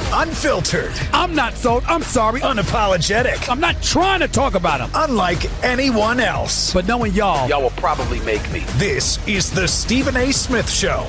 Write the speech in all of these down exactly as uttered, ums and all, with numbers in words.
Unfiltered. I'm not sold. I'm sorry. Unapologetic. I'm not trying to talk about them. Unlike anyone else. But knowing y'all, y'all will probably make me. This is the Stephen A. Smith Show.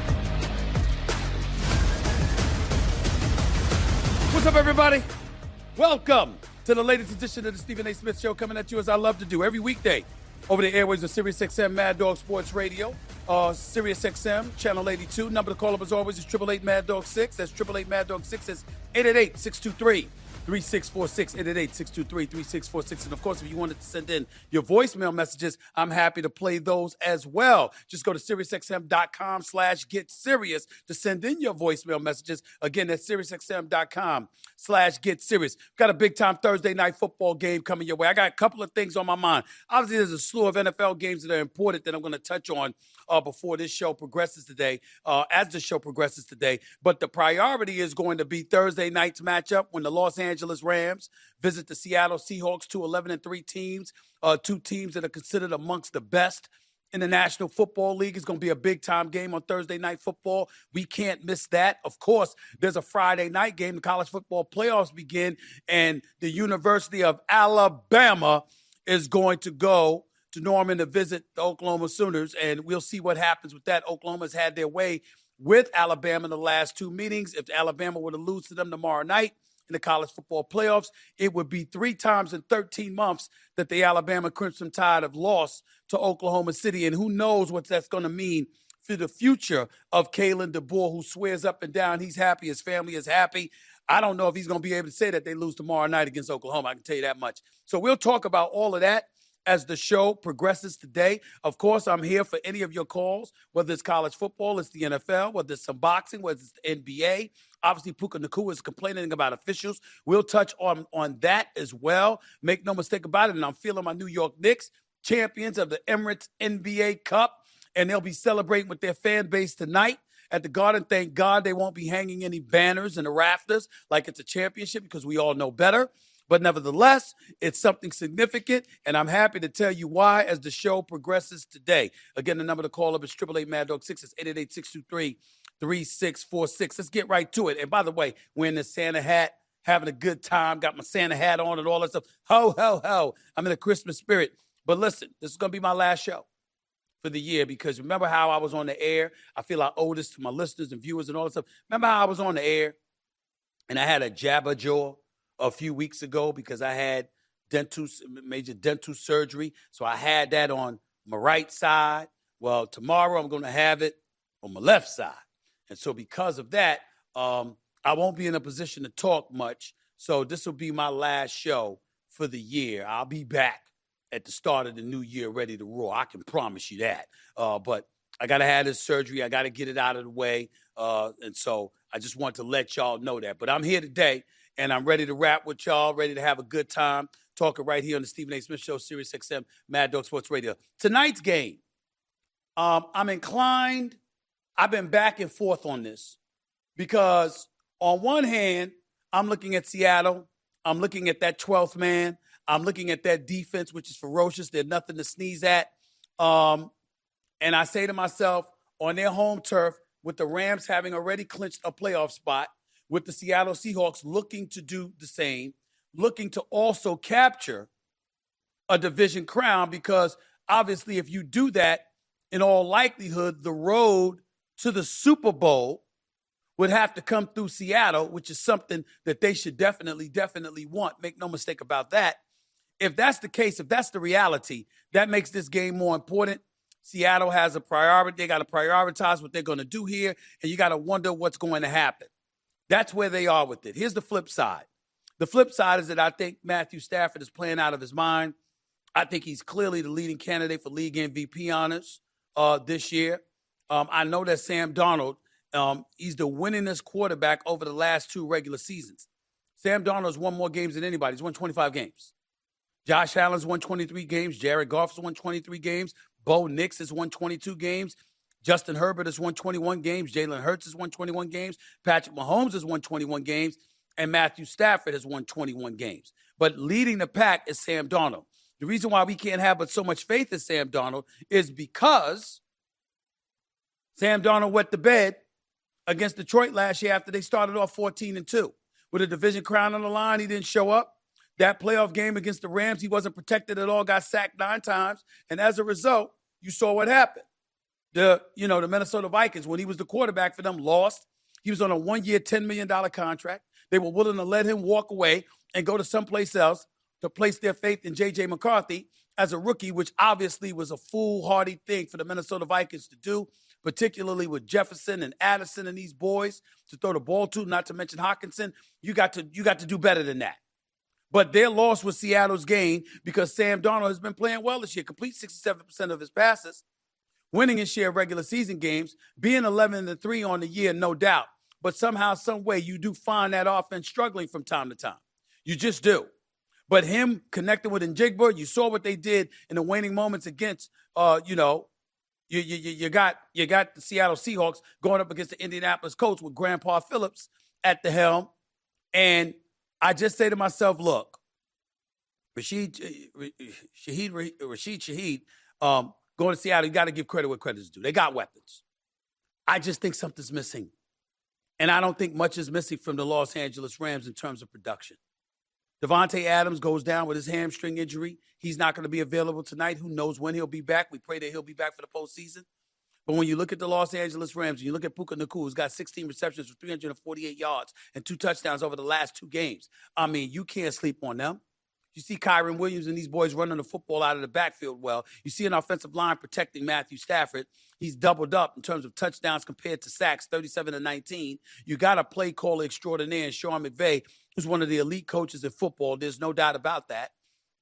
What's up, everybody? Welcome to the latest edition of the Stephen A. Smith Show, coming at you as I love to do every weekday over the airways of SiriusXM Mad Dog Sports Radio, uh, SiriusXM Channel eighty-two. Number to call up as always is triple eight Mad Dog six. That's triple eight Mad Dog six. That's eight eight eight, six two three, three six four six, eight eight eight, six two three, three six four six. And of course, if you wanted to send in your voicemail messages, I'm happy to play those as well. Just go to SiriusXM.com slash get serious to send in your voicemail messages. Again, that's SiriusXM.com slash get serious. Got a big time Thursday night football game coming your way. I got a couple of things on my mind. Obviously, there's a slew of N F L games that are important that I'm going to touch on uh, before this show progresses today, uh, as the show progresses today. But the priority is going to be Thursday night's matchup when the Los Angeles Rams visit the Seattle Seahawks, two eleven and three teams, uh, two teams that are considered amongst the best in the National Football League. It's going to be a big-time game on Thursday Night Football. We can't miss that. Of course, there's a Friday night game. The college football playoffs begin, and the University of Alabama is going to go to Norman to visit the Oklahoma Sooners, and we'll see what happens with that. Oklahoma's had their way with Alabama in the last two meetings. If Alabama were to lose to them tomorrow night in the college football playoffs, it would be three times in thirteen months that the Alabama Crimson Tide have lost to Oklahoma City. And who knows what that's going to mean for the future of Kalen DeBoer, who swears up and down he's happy, his family is happy. I don't know if he's going to be able to say that they lose tomorrow night against Oklahoma. I can tell you that much. So we'll talk about all of that as the show progresses today. Of course, I'm here for any of your calls, whether it's college football, it's the N F L, whether it's some boxing, whether it's the N B A. Obviously, Puka Nacua is complaining about officials. We'll touch on, on that as well. Make no mistake about it, and I'm feeling my New York Knicks, champions of the Emirates N B A Cup, and they'll be celebrating with their fan base tonight at the Garden. Thank God they won't be hanging any banners in the rafters like it's a championship, because we all know better. But nevertheless, it's something significant, and I'm happy to tell you why as the show progresses today. Again, the number to call up is triple eight Mad Dog six. It's eight eight eight, six two three, three six four six. Let's get right to it. And by the way, wearing the Santa hat, having a good time, got my Santa hat on and all that stuff. Ho, ho, ho. I'm in a Christmas spirit. But listen, this is going to be my last show for the year, because remember how I was on the air? I feel I owe this to my listeners and viewers and all that stuff. Remember how I was on the air and I had a jabber jaw a few weeks ago because I had dental, major dental surgery. So I had that on my right side. Well, tomorrow I'm going to have it on my left side. And so because of that, um, I won't be in a position to talk much. So this will be my last show for the year. I'll be back at the start of the new year ready to roar. I can promise you that. Uh, but I got to have this surgery. I got to get it out of the way. Uh, and so I just want to let y'all know that. But I'm here today, and I'm ready to rap with y'all, ready to have a good time, talking right here on the Stephen A. Smith Show, SiriusXM, Mad Dog Sports Radio. Tonight's game, um, I'm inclined, I've been back and forth on this, because on one hand, I'm looking at Seattle. I'm looking at that twelfth man. I'm looking at that defense, which is ferocious. They're nothing to sneeze at. Um, and I say to myself, on their home turf, with the Rams having already clinched a playoff spot, with the Seattle Seahawks looking to do the same, looking to also capture a division crown, because obviously if you do that, in all likelihood, the road to the Super Bowl would have to come through Seattle, which is something that they should definitely, definitely want. Make no mistake about that. If that's the case, if that's the reality, that makes this game more important. Seattle has a priority. They got to prioritize what they're going to do here, and you got to wonder what's going to happen. That's where they are with it. Here's the flip side. The flip side is that I think Matthew Stafford is playing out of his mind. I think he's clearly the leading candidate for league M V P honors uh, this year. Um, I know that Sam Darnold, um, he's the winningest quarterback over the last two regular seasons. Sam Darnold's won more games than anybody. He's won twenty-five games. Josh Allen's won twenty-three games. Jared Goff's won twenty-three games. Bo Nix has won twenty-two games. Justin Herbert has won twenty-one games. Jalen Hurts has won twenty-one games. Patrick Mahomes has won twenty-one games. And Matthew Stafford has won twenty-one games. But leading the pack is Sam Darnold. The reason why we can't have but so much faith in Sam Darnold is because Sam Darnold wet the bed against Detroit last year after they started off fourteen and two. With a division crown on the line, he didn't show up. That playoff game against the Rams, he wasn't protected at all, got sacked nine times. And as a result, you saw what happened. The, you know, the Minnesota Vikings, when he was the quarterback for them, lost. He was on a one-year, ten million dollars contract. They were willing to let him walk away and go to someplace else to place their faith in J J. McCarthy as a rookie, which obviously was a foolhardy thing for the Minnesota Vikings to do, particularly with Jefferson and Addison and these boys to throw the ball to, not to mention Hockenson. You got to, you got to do better than that. But their loss was Seattle's gain because Sam Darnold has been playing well this year, complete sixty-seven percent of his passes, winning his share of regular season games, being eleven and three on the year, no doubt. But somehow, some way, you do find that offense struggling from time to time. You just do. But him connecting with Njigba, you saw what they did in the waning moments against, uh, you know, you, you, you, got, you got the Seattle Seahawks going up against the Indianapolis Colts with Grandpa Phillips at the helm. And I just say to myself, look, Rashid Shaheed, Rashid Shaheed, um, going to Seattle, you got to give credit where credit is due. They got weapons. I just think something's missing. And I don't think much is missing from the Los Angeles Rams in terms of production. Devontae Adams goes down with his hamstring injury. He's not going to be available tonight. Who knows when he'll be back? We pray that he'll be back for the postseason. But when you look at the Los Angeles Rams and you look at Puka Nacua, who's got sixteen receptions for three hundred forty-eight yards and two touchdowns over the last two games, I mean, you can't sleep on them. You see Kyron Williams and these boys running the football out of the backfield well. You see an offensive line protecting Matthew Stafford. He's doubled up in terms of touchdowns compared to sacks, thirty-seven to nineteen. You got a play caller extraordinaire in Sean McVay, who's one of the elite coaches in football. There's no doubt about that.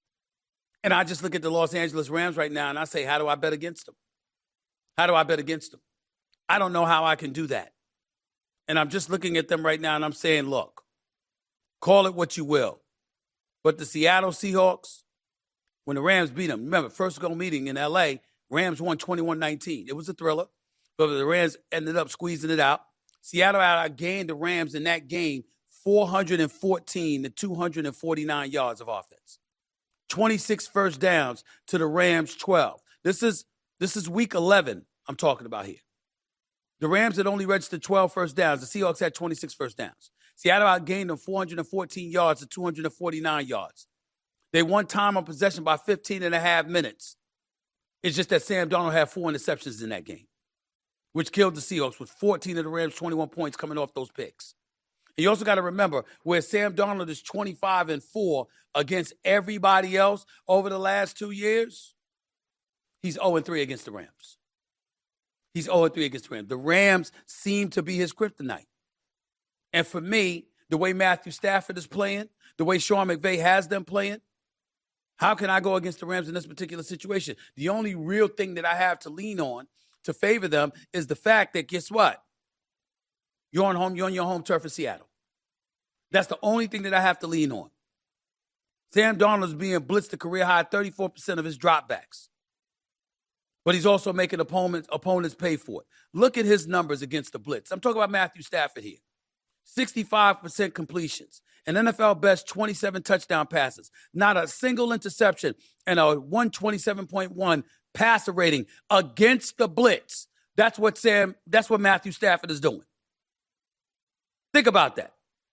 And I just look at the Los Angeles Rams right now and I say, how do I bet against them? How do I bet against them? I don't know how I can do that. And I'm just looking at them right now and I'm saying, look, call it what you will. But the Seattle Seahawks, when the Rams beat them, remember, first go meeting in L A, Rams won twenty-one nineteen. It was a thriller, but the Rams ended up squeezing it out. Seattle outgained the Rams in that game four hundred fourteen to two hundred forty-nine yards of offense. twenty-six first downs to the Rams twelve. This is this is week eleven I'm talking about here. The Rams had only registered twelve first downs. The Seahawks had twenty-six first downs. Seattle outgained them four hundred fourteen yards to two hundred forty-nine yards. They won time on possession by fifteen and a half minutes. It's just that Sam Darnold had four interceptions in that game, which killed the Seahawks with fourteen of the Rams' twenty-one points coming off those picks. And you also got to remember, where Sam Darnold is twenty-five and four against everybody else over the last two years, he's oh and three against the Rams. He's oh and three against the Rams. The Rams seem to be his kryptonite. And for me, the way Matthew Stafford is playing, the way Sean McVay has them playing, how can I go against the Rams in this particular situation? The only real thing that I have to lean on to favor them is the fact that, guess what? You're on home, you're on your home turf in Seattle. That's the only thing that I have to lean on. Sam Darnold is being blitzed to career high thirty-four percent of his dropbacks. But he's also making opponents, opponents pay for it. Look at his numbers against the blitz. I'm talking about Matthew Stafford here. sixty-five percent completions, an N F L best twenty-seven touchdown passes, not a single interception, and a one twenty-seven point one passer rating against the blitz. That's what Sam, that's what Matthew Stafford is doing. Think about that.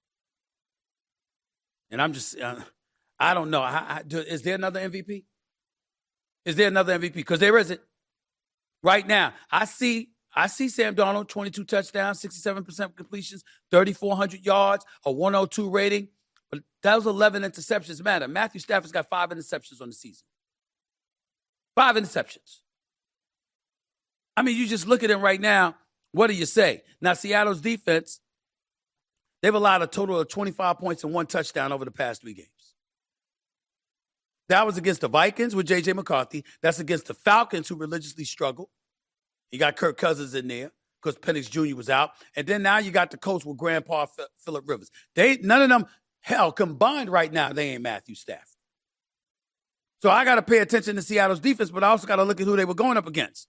And I'm just, uh, I don't know. I, I, do, is there another M V P? Is there another M V P? Because there isn't. Right now, I see I see Sam Darnold, twenty-two touchdowns, sixty-seven percent completions, thirty-four hundred yards, a one oh two rating. But those eleven interceptions matter. Matthew Stafford's got five interceptions on the season. Five interceptions. I mean, you just look at him right now. What do you say? Now, Seattle's defense, they've allowed a total of twenty-five points and one touchdown over the past three games. That was against the Vikings with J J. McCarthy. That's against the Falcons, who religiously struggle. You got Kirk Cousins in there because Penix Junior was out. And then now you got the Colts with Grandpa Phillip Rivers. They None of them, hell, combined right now, they ain't Matthew Stafford. So I got to pay attention to Seattle's defense, but I also got to look at who they were going up against.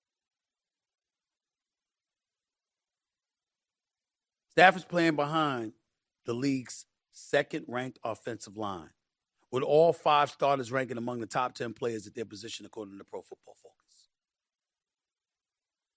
Stafford's playing behind the league's second-ranked offensive line, with all five starters ranking among the top ten players at their position according to Pro Football Focus.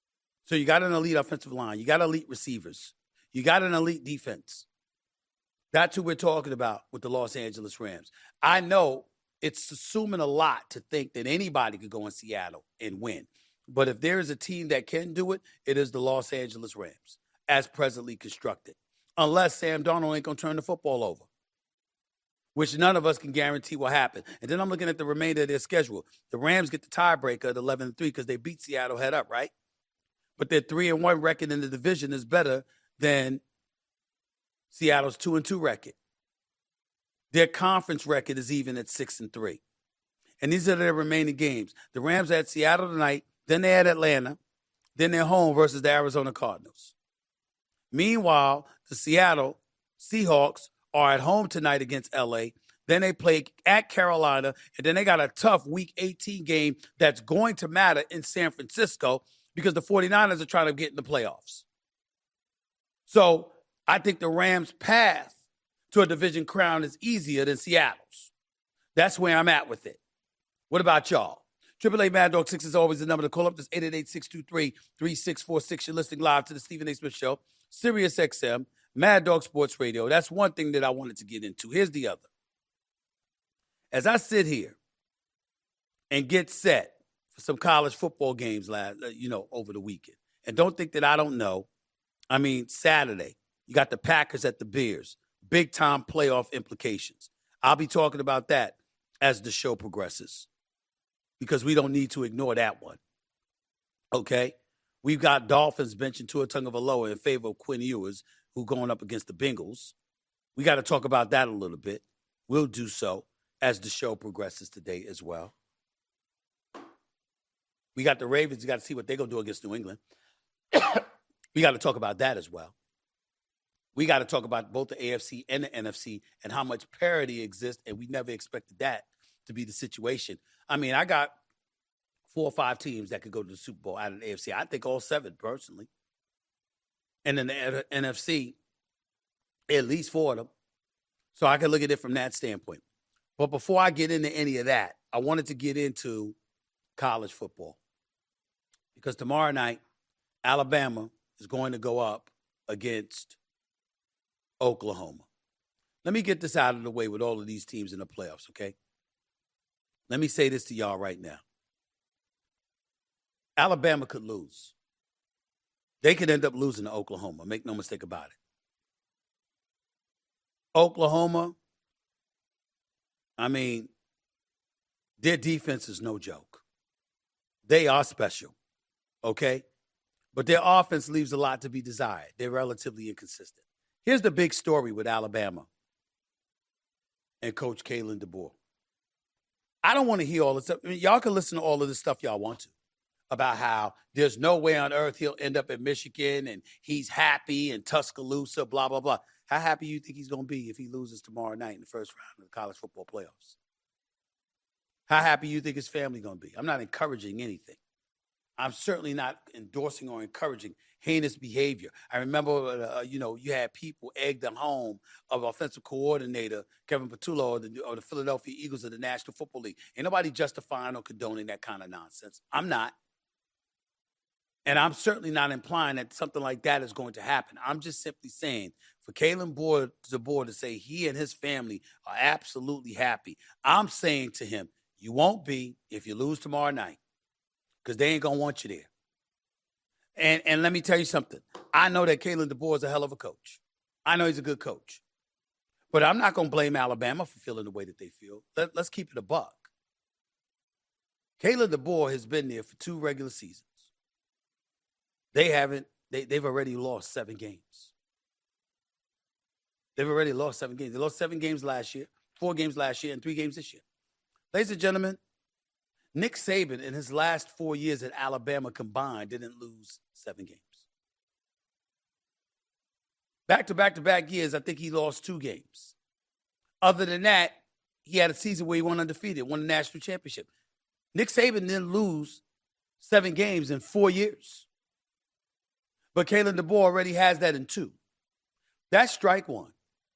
So you got an elite offensive line. You got elite receivers. You got an elite defense. That's who we're talking about with the Los Angeles Rams. I know it's assuming a lot to think that anybody could go in Seattle and win. But if there is a team that can do it, it is the Los Angeles Rams, as presently constructed. Unless Sam Darnold ain't going to turn the football over, which none of us can guarantee will happen. And then I'm looking at the remainder of their schedule. The Rams get the tiebreaker at eleven and three because they beat Seattle head up, right? But their three and one record in the division is better than Seattle's two and two record. Their conference record is even at six and three. And these are their remaining games. The Rams are at Seattle tonight, then they're at Atlanta, then they're home versus the Arizona Cardinals. Meanwhile, the Seattle Seahawks are at home tonight against L A. Then they play at Carolina, and then they got a tough Week eighteen game that's going to matter in San Francisco because the 49ers are trying to get in the playoffs. So I think the Rams' path to a division crown is easier than Seattle's. That's where I'm at with it. What about y'all? Triple A Mad Dog six is always the number to call up. This eight eight eight, six two three, three six four six. You're listening live to the Stephen A. Smith Show, Sirius X M, Mad Dog Sports Radio. That's one thing that I wanted to get into. Here's the other. As I sit here and get set for some college football games, last, you know, over the weekend, and don't think that I don't know. I mean, Saturday, you got the Packers at the Bears. Big-time playoff implications. I'll be talking about that as the show progresses because we don't need to ignore that one. Okay? We've got Dolphins benching Tua Tagovailoa in favor of Quinn Ewers, who going up against the Bengals. We got to talk about that a little bit. We'll do so as the show progresses today as well. We got the Ravens. You got to see what they're going to do against New England. We got to talk about that as well. We got to talk about both the A F C and the N F C and how much parity exists, and we never expected that to be the situation. I mean, I got four or five teams that could go to the Super Bowl out of the A F C. I think all seven, personally. And then the N F C, at least four of them. So I can look at it from that standpoint. But before I get into any of that, I wanted to get into college football. Because tomorrow night, Alabama is going to go up against Oklahoma. Let me get this out of the way with all of these teams in the playoffs, okay? Let me say this to y'all right now. Alabama could lose. They could end up losing to Oklahoma. Make no mistake about it. Oklahoma, I mean, their defense is no joke. They are special, okay? But their offense leaves a lot to be desired. They're relatively inconsistent. Here's the big story with Alabama and Coach Kalen DeBoer. I don't want to hear all this stuff. I mean, y'all can listen to all of this stuff y'all want to about how there's no way on earth he'll end up at Michigan and he's happy in Tuscaloosa, blah, blah, blah. How happy you think he's going to be if he loses tomorrow night in the first round of the college football playoffs? How happy you think his family going to be? I'm not encouraging anything. I'm certainly not endorsing or encouraging heinous behavior. I remember, uh, you know, you had people egg the home of offensive coordinator Kevin Patullo of the, of the Philadelphia Eagles of the National Football League. Ain't nobody justifying or condoning that kind of nonsense. I'm not. And I'm certainly not implying that something like that is going to happen. I'm just simply saying for Kalen DeBoer to say he and his family are absolutely happy, I'm saying to him, you won't be if you lose tomorrow night because they ain't going to want you there. And and let me tell you something. I know that Kalen DeBoer is a hell of a coach. I know he's a good coach. But I'm not going to blame Alabama for feeling the way that they feel. Let, let's keep it a buck. Kalen DeBoer has been there for two regular seasons. They haven't, they, they've already lost seven games. They've already lost seven games. They lost seven games last year, four games last year, and three games this year. Ladies and gentlemen, Nick Saban in his last four years at Alabama combined didn't lose seven games. Back-to-back-to-back years, I think he lost two games. Other than that, he had a season where he won undefeated, won the national championship. Nick Saban didn't lose seven games in four years. But Kalen DeBoer already has that in two. That's strike one.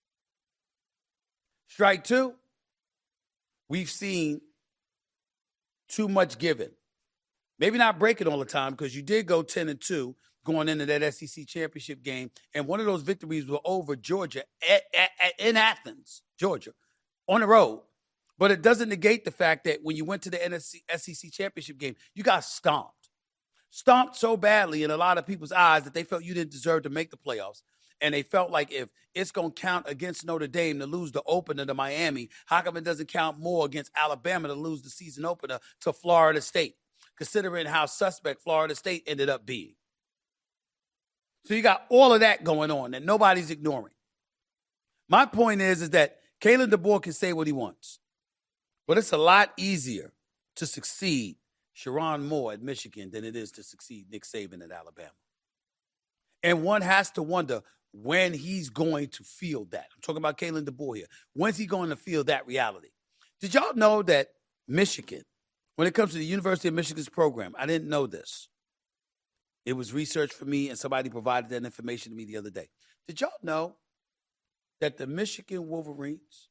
Strike two, we've seen too much given Maybe not break it all the time because you did go ten and two going into that S E C championship game. And one of those victories were over Georgia at, at, at, in Athens, Georgia, on the road. But it doesn't negate the fact that when you went to the S E C championship game, you got stomped. Stomped so badly in a lot of people's eyes that they felt you didn't deserve to make the playoffs. And they felt like if it's going to count against Notre Dame to lose the opener to Miami, how come it doesn't count more against Alabama to lose the season opener to Florida State, considering how suspect Florida State ended up being? So you got all of that going on that nobody's ignoring. My point is, is that Kalen DeBoer can say what he wants, but it's a lot easier to succeed Sherrone Moore at Michigan than it is to succeed Nick Saban at Alabama. And one has to wonder when he's going to feel that. I'm talking about Kalen DeBoer here. When's he going to feel that reality? Did y'all know that Michigan, when it comes to the University of Michigan's program, I didn't know this. It was researched for me, and somebody provided that information to me the other day. Did y'all know that the Michigan Wolverines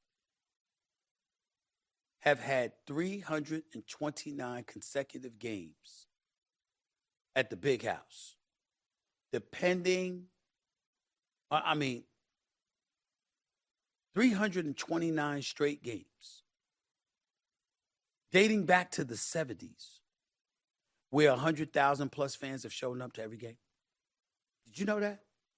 have had three hundred twenty-nine consecutive games at the Big House? Depending, I mean, three hundred twenty-nine straight games dating back to the seventies. Where one hundred thousand plus fans have shown up to every game. Did you know that?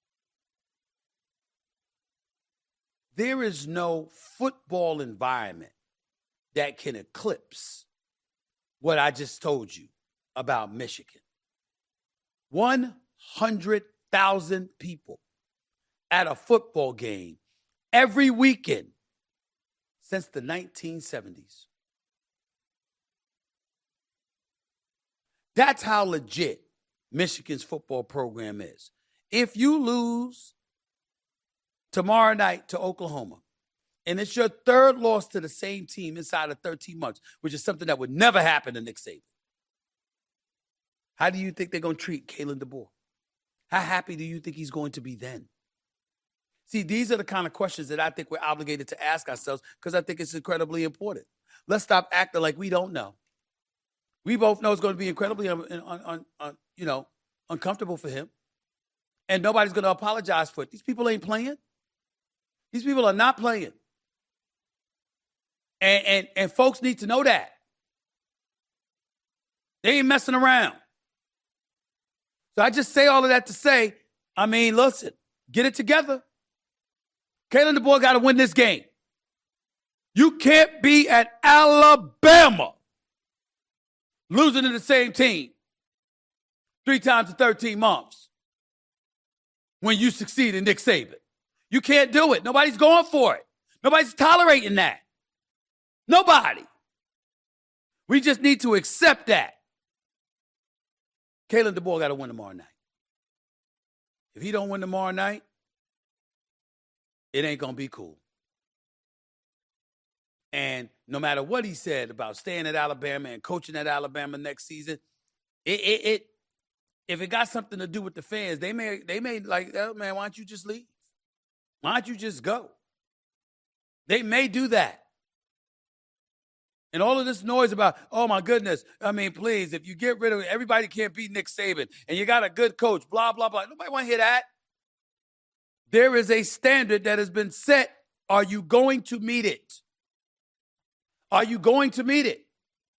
There is no football environment that can eclipse what I just told you about Michigan. one hundred thousand people at a football game every weekend since the nineteen seventies. That's how legit Michigan's football program is. If you lose tomorrow night to Oklahoma, and it's your third loss to the same team inside of thirteen months, which is something that would never happen to Nick Saban, how do you think they're going to treat Kalen DeBoer? How happy do you think he's going to be then? See, these are the kind of questions that I think we're obligated to ask ourselves because I think it's incredibly important. Let's stop acting like we don't know. We both know it's going to be incredibly, un, un, un, un, you know, uncomfortable for him. And nobody's going to apologize for it. These people ain't playing. These people are not playing. And, and, and folks need to know that. They ain't messing around. So I just say all of that to say, I mean, listen, get it together. Kalen DeBoer got to win this game. You can't be at Alabama losing to the same team three times in thirteen months when you succeed in Nick Saban. You can't do it. Nobody's going for it. Nobody's tolerating that. Nobody. We just need to accept that. Kalen DeBoer got to win tomorrow night. If he don't win tomorrow night, it ain't going to be cool. And no matter what he said about staying at Alabama and coaching at Alabama next season, it, it, it if it got something to do with the fans, they may they may like, oh, man, why don't you just leave? Why don't you just go? They may do that. And all of this noise about, oh, my goodness, I mean, please, if you get rid of it, everybody can't beat Nick Saban, and you got a good coach, blah, blah, blah. Nobody want to hear that. There is a standard that has been set. Are you going to meet it? Are you going to meet it?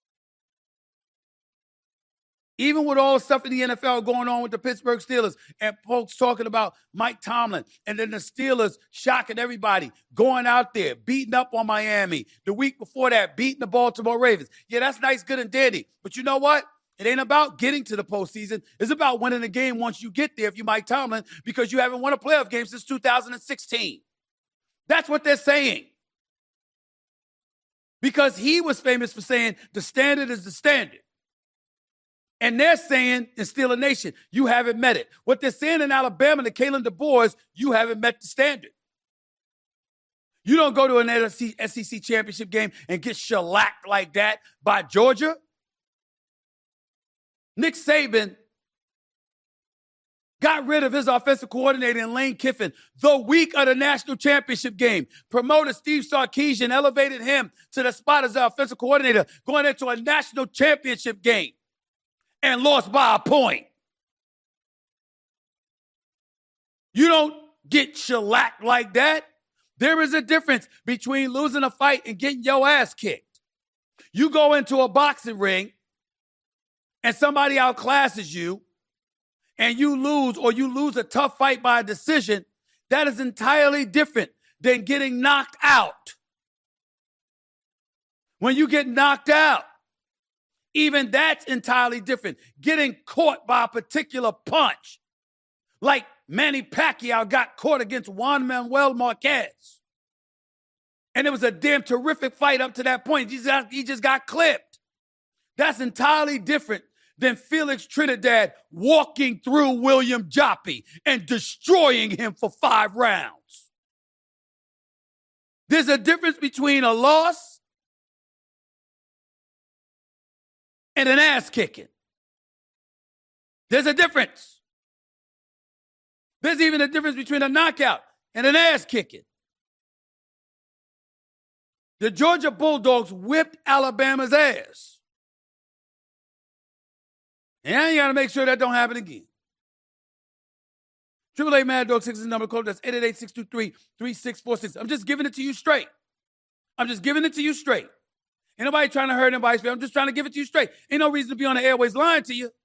Even with all the stuff in the N F L going on with the Pittsburgh Steelers and folks talking about Mike Tomlin and then the Steelers shocking everybody, going out there, beating up on Miami. The week before that, beating the Baltimore Ravens. Yeah, that's nice, good, and dandy. But you know what? It ain't about getting to the postseason. It's about winning the game once you get there if you're Mike Tomlin because you haven't won a playoff game since two thousand sixteen. That's what they're saying. Because he was famous for saying the standard is the standard. And they're saying in Steeler Nation, you haven't met it. What they're saying in Alabama to Kalen DeBoer is you haven't met the standard. You don't go to an S E C championship game and get shellacked like that by Georgia. Nick Saban got rid of his offensive coordinator in Lane Kiffin the week of the national championship game. Promoted Steve Sarkisian, elevated him to the spot as the offensive coordinator going into a national championship game. and lost by a point. You don't get shellacked like that. There is a difference between losing a fight and getting your ass kicked. You go into a boxing ring and somebody outclasses you and you lose, or you lose a tough fight by a decision, that is entirely different than getting knocked out. When you get knocked out, even that's entirely different. Getting caught by a particular punch, like Manny Pacquiao got caught against Juan Manuel Marquez. And it was a damn terrific fight up to that point. He just got, he just got clipped. That's entirely different than Felix Trinidad walking through William Joppy and destroying him for five rounds. There's a difference between a loss and an ass kicking. There's a difference. There's even a difference between a knockout and an ass kicking. The Georgia Bulldogs whipped Alabama's ass. And now you got to make sure that don't happen again. Triple A Mad Dog six is the number code. That's eight eight eight, six two three, three six four six. I'm just giving it to you straight. I'm just giving it to you straight. Ain't nobody trying to hurt anybody's feelings. I'm just trying to give it to you straight. Ain't no reason to be on the airways lying to you.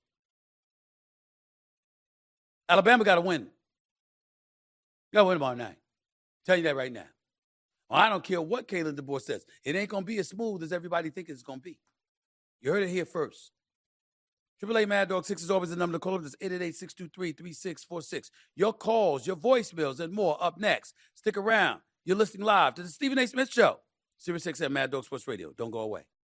Alabama got to win. You got to win tomorrow night. Tell you that right now. Well, I don't care what Kalen DeBoer says. It ain't going to be as smooth as everybody thinks it's going to be. You heard it here first. Triple A Mad Dog six is always the number to call. It's eight eight eight, six two three, three six four six. Your calls, your voicemails, and more up next. Stick around. You're listening live to the Stephen A. Smith Show. Sirius X M Mad Dog Sports Radio. Don't go away.